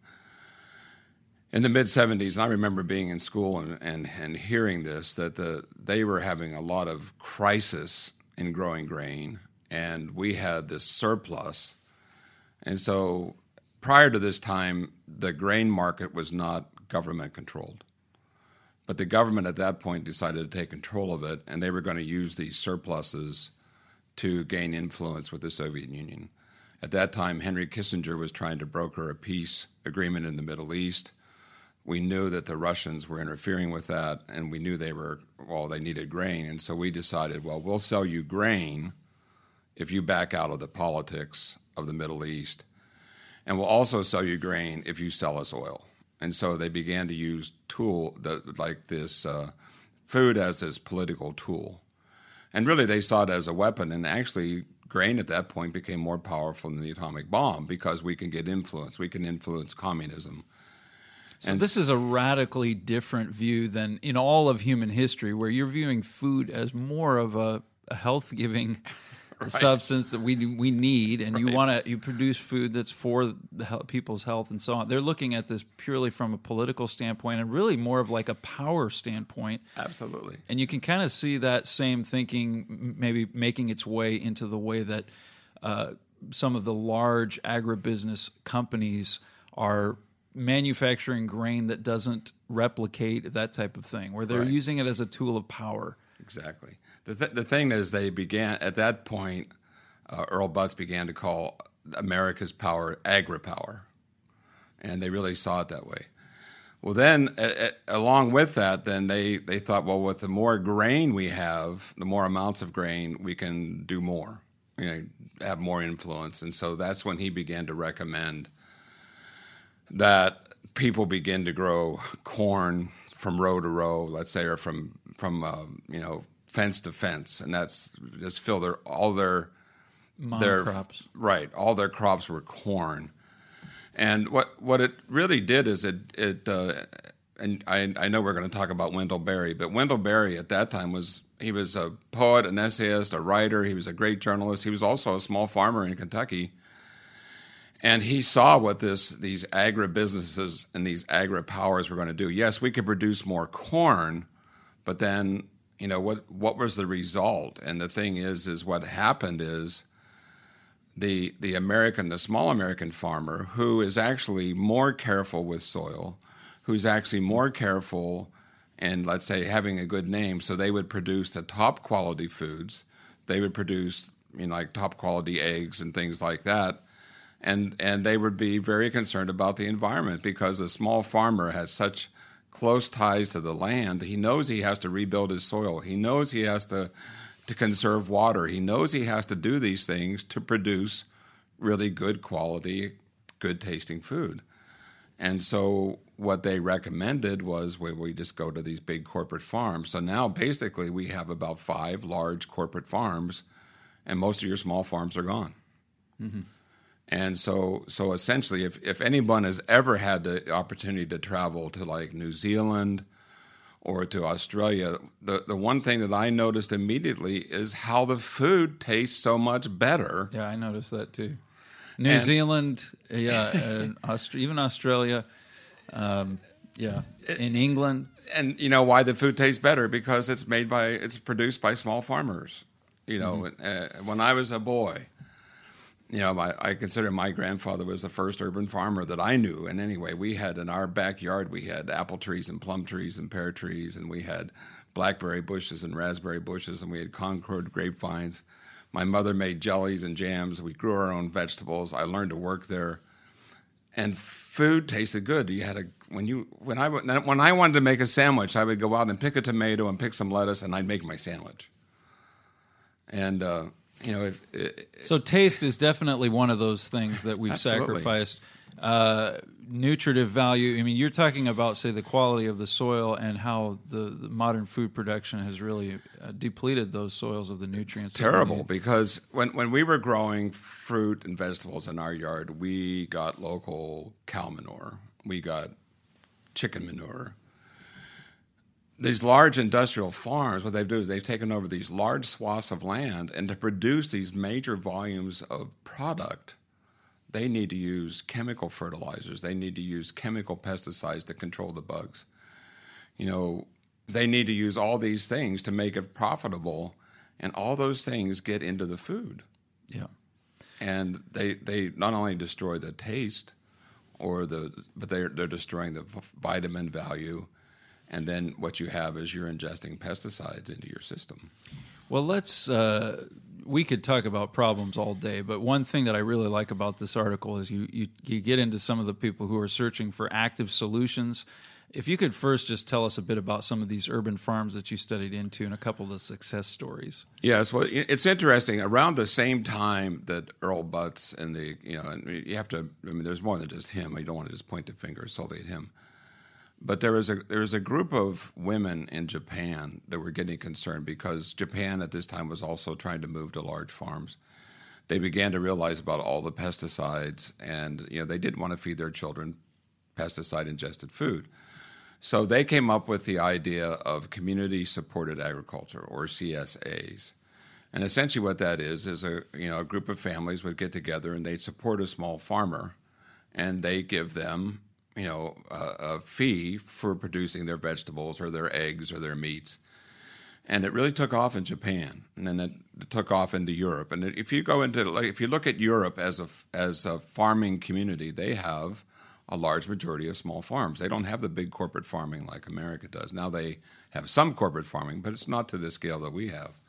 In the mid seventies, and I remember being in school and, and, and hearing this, that the they were having a lot of crisis in growing grain, and we had this surplus. And so prior to this time, the grain market was not government controlled. But the government at that point decided to take control of it, and they were going to use these surpluses to gain influence with the Soviet Union. At that time, Henry Kissinger was trying to broker a peace agreement in the Middle East. We knew that the Russians were interfering with that, and we knew they were, well, they needed grain. And so we decided, well, we'll sell you grain if you back out of the politics of the Middle East. And we'll also sell you grain if you sell us oil. And so they began to use tool, the, like this uh, food as this political tool. And really they saw it as a weapon. And actually grain at that point became more powerful than the atomic bomb because we can get influence. We can influence communism. So and this is a radically different view than in all of human history, where you're viewing food as more of a, a health-giving right. substance that we we need, and right. you want to you produce food that's for the health, people's health and so on. They're looking at this purely from a political standpoint and really more of like a power standpoint. Absolutely. And you can kind of see that same thinking maybe making its way into the way that uh, some of the large agribusiness companies are manufacturing grain that doesn't replicate that type of thing, where they're right. using it as a tool of power. Exactly. The th- the thing is, they began at that point. Uh, Earl Butz began to call America's power agri-power, and they really saw it that way. Well, then, a- a- along with that, then they, they thought, well, with the more grain we have, the more amounts of grain, we can do more, you know, have more influence, and so that's when he began to recommend that people begin to grow corn from row to row, let's say, or from from uh, you know fence to fence, and that's just fill their all their Monocrops. their right. All their crops were corn, And what, what it really did is it, it uh, and I, I know we're going to talk about Wendell Berry, but Wendell Berry at that time was, he was a poet, an essayist, a writer. He was a great journalist. He was also a small farmer in Kentucky. And he saw what this these agribusinesses and these agri-powers were going to do. Yes, we could produce more corn, but then, you know, what what was the result? And the thing is, is what happened is the the American, the small American farmer, who is actually more careful with soil, who's actually more careful and, let's say, having a good name, so they would produce the top quality foods. They would produce, you know, like top quality eggs and things like that. And and they would be very concerned about the environment because a small farmer has such close ties to the land. He knows he has to rebuild his soil. He knows he has to, to conserve water. He knows he has to do these things to produce really good quality, good tasting food. And so what they recommended was we, we just go to these big corporate farms. So now basically we have about five large corporate farms, and most of your small farms are gone. Mm-hmm. And so, so essentially, if, if anyone has ever had the opportunity to travel to like New Zealand or to Australia, the, the one thing that I noticed immediately is how the food tastes so much better. Yeah, I noticed that too. New And- Zealand, yeah, uh, Aust- even Australia, um, yeah, in England. And you know why the food tastes better? Because it's made by, it's produced by small farmers. You know, mm-hmm. uh, when I was a boy, you know, my, I consider my grandfather was the first urban farmer that I knew. And anyway, we had in our backyard, we had apple trees and plum trees and pear trees, and we had blackberry bushes and raspberry bushes, and we had Concord grapevines. My mother made jellies and jams. We grew our own vegetables. I learned to work there, and food tasted good. You had a when you when I when I wanted to make a sandwich, I would go out and pick a tomato and pick some lettuce, and I'd make my sandwich. And uh, you know, if, it, so taste is definitely one of those things that we've Absolutely. sacrificed. Uh, nutritive value. I mean, you're talking about, say, the quality of the soil and how the, the modern food production has really uh, depleted those soils of the nutrients. It's terrible because when, when we were growing fruit and vegetables in our yard, we got local cow manure. We got chicken manure. These large industrial farms, what they do is they've taken over these large swaths of land, and to produce these major volumes of product, they need to use chemical fertilizers. They need to use chemical pesticides to control the bugs. You know, they need to use all these things to make it profitable, and all those things get into the food. Yeah. And they they not only destroy the taste, or the but they're they're destroying the vitamin value, and then what you have is you're ingesting pesticides into your system. Well, let's. Uh, we could talk about problems all day, but one thing that I really like about this article is you, you you get into some of the people who are searching for active solutions. If you could first just tell us a bit about some of these urban farms that you studied into and a couple of the success stories. Yes, well, it's interesting. Around the same time that Earl Butz and the you know, and you have to. I mean, there's more than just him. You don't want to just point the finger solely at him. But there was a there was a group of women in Japan that were getting concerned because Japan at this time was also trying to move to large farms. They began to realize about all the pesticides, and you know they didn't want to feed their children pesticide-ingested food. So they came up with the idea of community-supported agriculture, or C S As. And essentially what that is is a you know a group of families would get together and they'd support a small farmer, and they give them you know, a, a fee for producing their vegetables or their eggs or their meats. And it really took off in Japan, and then it, it took off into Europe. And if you go into, like, if you look at Europe as a, as a farming community, they have a large majority of small farms. They don't have the big corporate farming like America does. Now they have some corporate farming, but it's not to the scale that we have.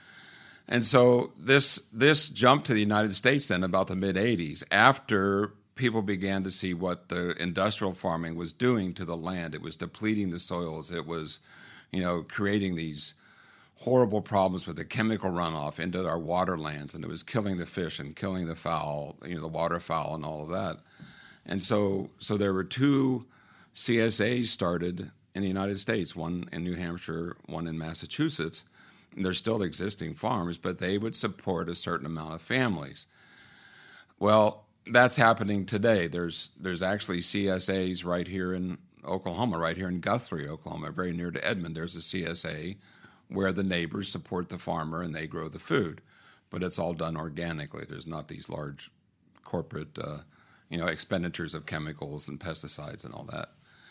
And so this this jumped to the United States then about the mid eighties after people began to see what the industrial farming was doing to the land. It was depleting the soils. It was, you know, creating these horrible problems with the chemical runoff into our waterlands, and it was killing the fish and killing the fowl, you know, the waterfowl and all of that. And so, so there were two C S As started in the United States, one in New Hampshire, one in Massachusetts. And they're still existing farms, but they would support a certain amount of families. Well, that's happening today. There's there's actually C S As right here in Oklahoma, right here in Guthrie, Oklahoma, very near to Edmond. There's a C S A where the neighbors support the farmer and they grow the food, but it's all done organically. There's not these large corporate, uh, you know, expenditures of chemicals and pesticides and all that.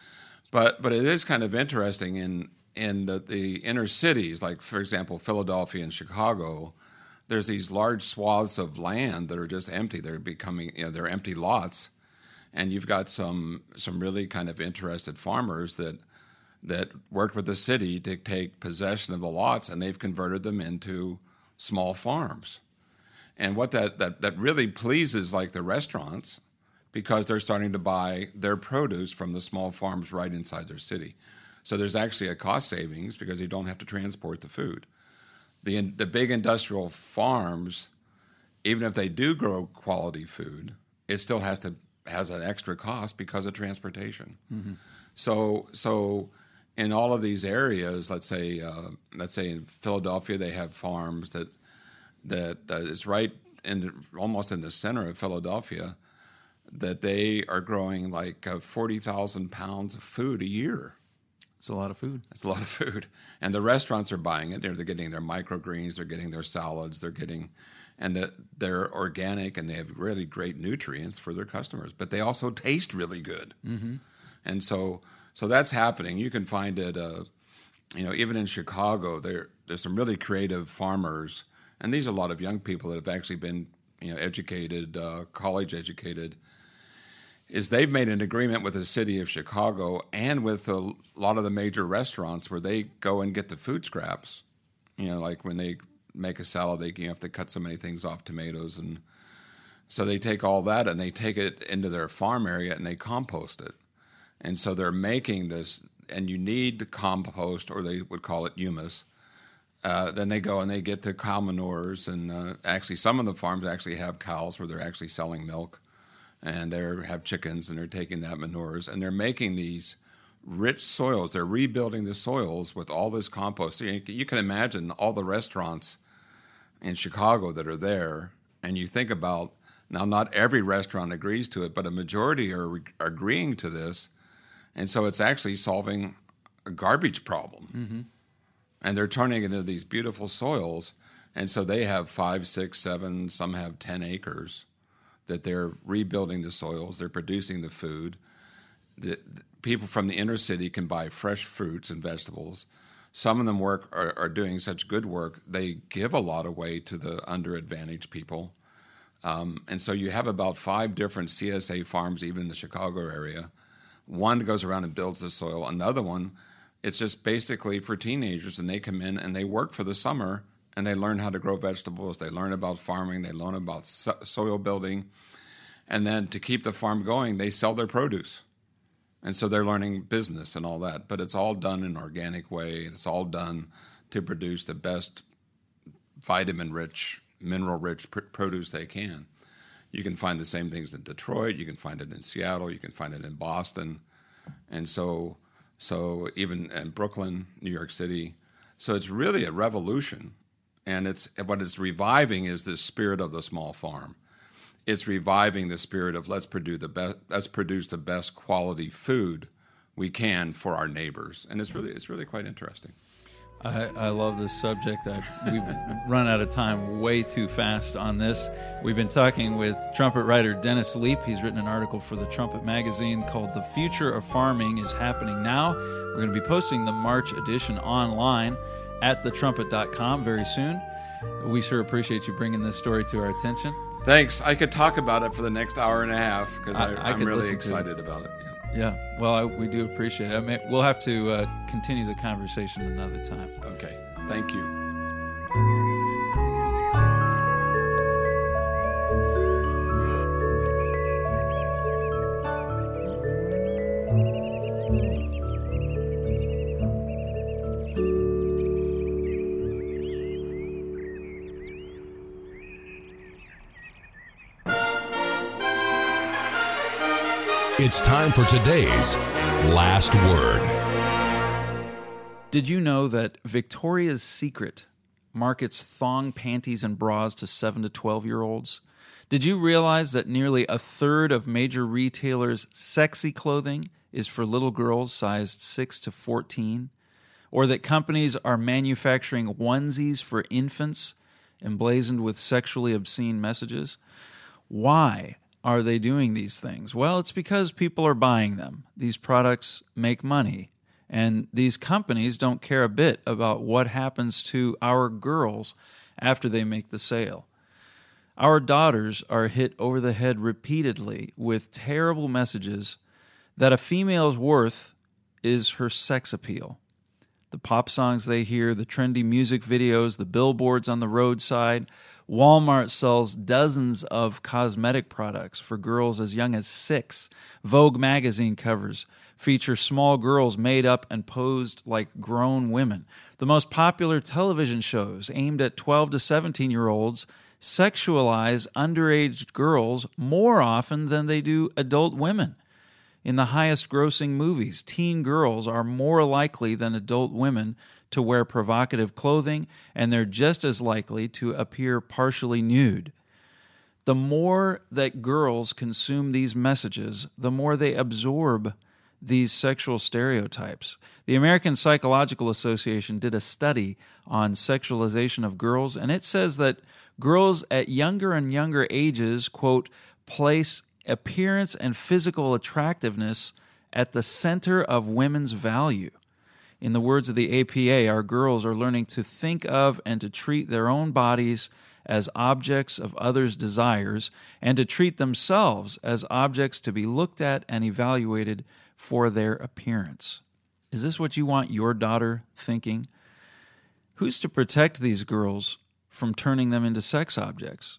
But but it is kind of interesting in in the, the inner cities, like for example Philadelphia and Chicago. There's these large swaths of land that are just empty. They're becoming, you know, they're empty lots, and you've got some some really kind of interested farmers that that worked with the city to take possession of the lots, and they've converted them into small farms. And what that that, that really pleases like the restaurants, because they're starting to buy their produce from the small farms right inside their city. So there's actually a cost savings because you don't have to transport the food. The the big industrial farms, even if they do grow quality food, it still has to has an extra cost because of transportation. Mm-hmm. So so in all of these areas, let's say uh, let's say in Philadelphia, they have farms that that uh, is right in almost in the center of Philadelphia, that they are growing like uh, forty thousand pounds of food a year. It's a lot of food. It's a lot of food. And the restaurants are buying it. They're, they're getting their microgreens, they're getting their salads, they're getting, and the, they're organic and they have really great nutrients for their customers. But they also taste really good. Mm-hmm. And so so that's happening. You can find it, uh, you know, even in Chicago, there there's some really creative farmers. And these are a lot of young people that have actually been, you know, educated, uh, college educated, is they've made an agreement with the city of Chicago and with a lot of the major restaurants where they go and get the food scraps. You know, like when they make a salad, they you have to cut so many things off, tomatoes, and so they take all that and they take it into their farm area and they compost it. And so they're making this, and you need the compost, or they would call it humus. Uh, then they go and they get the cow manures, and uh, actually some of the farms actually have cows where they're actually selling milk. And they have chickens, and they're taking that manures, and they're making these rich soils. They're rebuilding the soils with all this compost. You, you can imagine all the restaurants in Chicago that are there, and you think about, now not every restaurant agrees to it, but a majority are, are agreeing to this, and so it's actually solving a garbage problem. Mm-hmm. And they're turning it into these beautiful soils, and so they have five, six, seven, some have ten acres that they're rebuilding the soils, they're producing the food. The, the people from the inner city can buy fresh fruits and vegetables. Some of them work are, are doing such good work, they give a lot away to the underadvantaged people. Um, and so you have about five different C S A farms, even in the Chicago area. One goes around and builds the soil. Another one, it's just basically for teenagers, and they come in and they work for the summer, and they learn how to grow vegetables. They learn about farming. They learn about so- soil building. And then to keep the farm going, they sell their produce. And so they're learning business and all that. But it's all done in an organic way. It's all done to produce the best vitamin-rich, mineral-rich pr- produce they can. You can find the same things in Detroit. You can find it in Seattle. You can find it in Boston. And so, so even in Brooklyn, New York City. So it's really a revolution. And it's what it's reviving is the spirit of the small farm. It's reviving the spirit of let's produce the best, let's produce the best quality food we can for our neighbors, and it's really it's really quite interesting. I, I love this subject. I've, we've run out of time way too fast on this. We've been talking with trumpet writer Dennis Leap. He's written an article for the Trumpet magazine called "The Future of Farming is Happening Now." We're going to be posting the March edition online at the trumpet dot com very soon. We sure appreciate you bringing this story to our attention. Thanks. I could talk about it for the next hour and a half because I'm really excited it. about it. Yeah, yeah. Well, I, we do appreciate it. I mean, we'll have to uh, continue the conversation another time. Okay. Thank you. It's time for today's Last Word. Did you know that Victoria's Secret markets thong panties and bras to seven to twelve-year-olds? Did you realize that nearly a third of major retailers' sexy clothing is for little girls sized six to fourteen? Or that companies are manufacturing onesies for infants emblazoned with sexually obscene messages? Why are they doing these things? Well, it's because people are buying them. These products make money, and these companies don't care a bit about what happens to our girls after they make the sale. Our daughters are hit over the head repeatedly with terrible messages that a female's worth is her sex appeal. The pop songs they hear, the trendy music videos, the billboards on the roadside. Walmart sells dozens of cosmetic products for girls as young as six. Vogue magazine covers feature small girls made up and posed like grown women. The most popular television shows aimed at twelve to seventeen-year-olds sexualize underage girls more often than they do adult women. In the highest-grossing movies, teen girls are more likely than adult women to wear provocative clothing, and they're just as likely to appear partially nude. The more that girls consume these messages, the more they absorb these sexual stereotypes. The American Psychological Association did a study on sexualization of girls, and it says that girls at younger and younger ages, quote, place appearance and physical attractiveness at the center of women's value. In the words of the A P A, our girls are learning to think of and to treat their own bodies as objects of others' desires and to treat themselves as objects to be looked at and evaluated for their appearance. Is this what you want your daughter thinking? Who's to protect these girls from turning them into sex objects?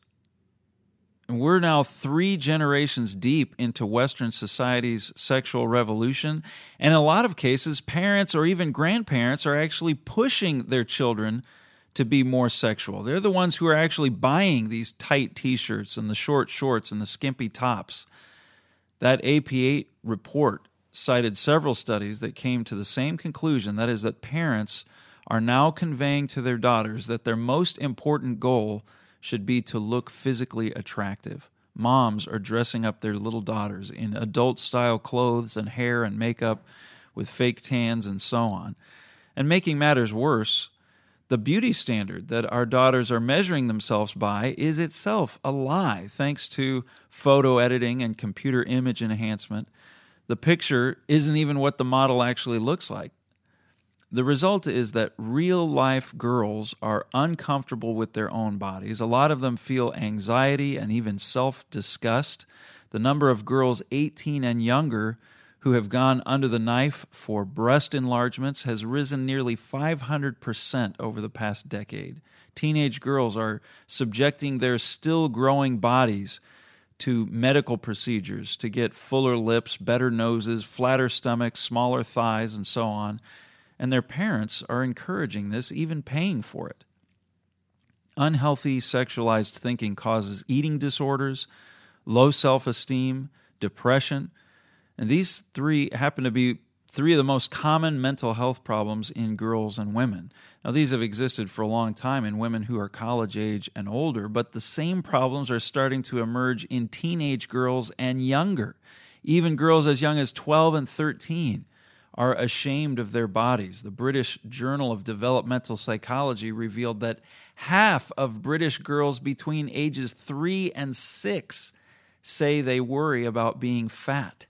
And we're now three generations deep into Western society's sexual revolution, and in a lot of cases, parents or even grandparents are actually pushing their children to be more sexual. They're the ones who are actually buying these tight T-shirts and the short shorts and the skimpy tops. That A P A report cited several studies that came to the same conclusion, that is that parents are now conveying to their daughters that their most important goal should be to look physically attractive. Moms are dressing up their little daughters in adult-style clothes and hair and makeup with fake tans and so on. And making matters worse, the beauty standard that our daughters are measuring themselves by is itself a lie, thanks to photo editing and computer image enhancement. The picture isn't even what the model actually looks like. The result is that real-life girls are uncomfortable with their own bodies. A lot of them feel anxiety and even self-disgust. The number of girls eighteen and younger who have gone under the knife for breast enlargements has risen nearly five hundred percent over the past decade. Teenage girls are subjecting their still-growing bodies to medical procedures to get fuller lips, better noses, flatter stomachs, smaller thighs, and so on. And their parents are encouraging this, even paying for it. Unhealthy sexualized thinking causes eating disorders, low self-esteem, depression, and these three happen to be three of the most common mental health problems in girls and women. Now, these have existed for a long time in women who are college age and older, but the same problems are starting to emerge in teenage girls and younger. Even girls as young as twelve and thirteen are ashamed of their bodies. The British Journal of Developmental Psychology revealed that half of British girls between ages three and six say they worry about being fat.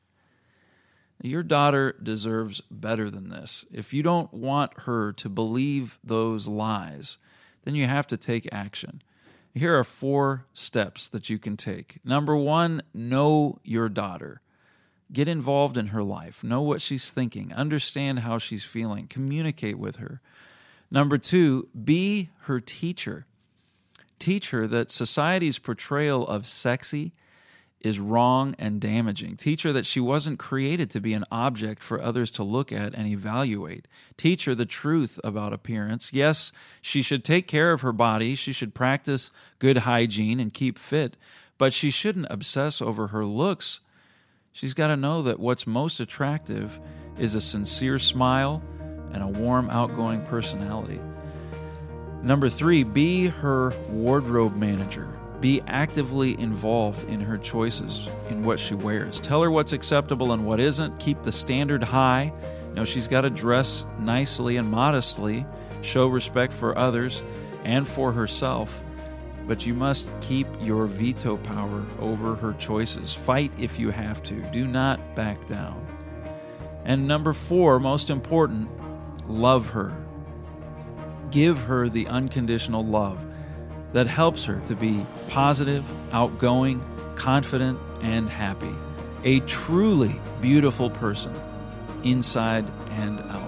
Your daughter deserves better than this. If you don't want her to believe those lies, then you have to take action. Here are four steps that you can take. Number one, know your daughter. Get involved in her life. Know what she's thinking. Understand how she's feeling. Communicate with her. Number two, be her teacher. Teach her that society's portrayal of sexy is wrong and damaging. Teach her that she wasn't created to be an object for others to look at and evaluate. Teach her the truth about appearance. Yes, she should take care of her body. She should practice good hygiene and keep fit, but she shouldn't obsess over her looks. She's got to know that what's most attractive is a sincere smile and a warm, outgoing personality. Number three, be her wardrobe manager. Be actively involved in her choices, in what she wears. Tell her what's acceptable and what isn't. Keep the standard high. You know, she's got to dress nicely and modestly, show respect for others and for herself. But you must keep your veto power over her choices. Fight if you have to. Do not back down. And number four, most important, love her. Give her the unconditional love that helps her to be positive, outgoing, confident, and happy. A truly beautiful person, inside and out.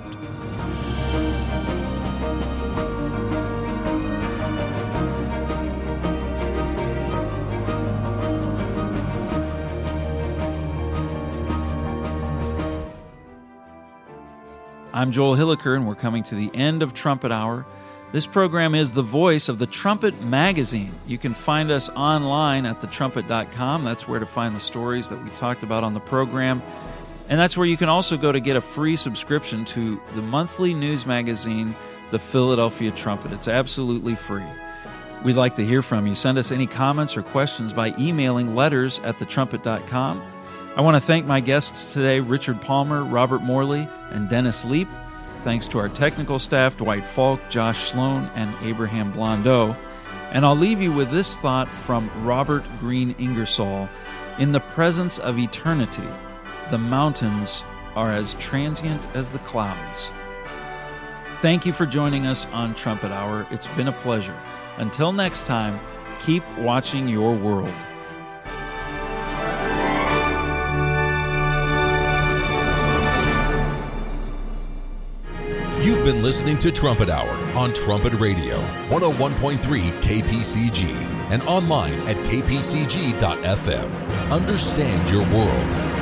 I'm Joel Hilliker, and we're coming to the end of Trumpet Hour. This program is the voice of the Trumpet Magazine. You can find us online at the trumpet dot com. That's where to find the stories that we talked about on the program. And that's where you can also go to get a free subscription to the monthly news magazine, The Philadelphia Trumpet. It's absolutely free. We'd like to hear from you. Send us any comments or questions by emailing letters at the trumpet dot com. I want to thank my guests today, Richard Palmer, Robert Morley, and Dennis Leap. Thanks to our technical staff, Dwight Falk, Josh Sloan, and Abraham Blondeau. And I'll leave you with this thought from Robert Greene Ingersoll. In the presence of eternity, the mountains are as transient as the clouds. Thank you for joining us on Trumpet Hour. It's been a pleasure. Until next time, keep watching your world. You've been listening to Trumpet Hour on Trumpet Radio, one oh one point three K P C G, and online at k p c g dot f m. Understand your world.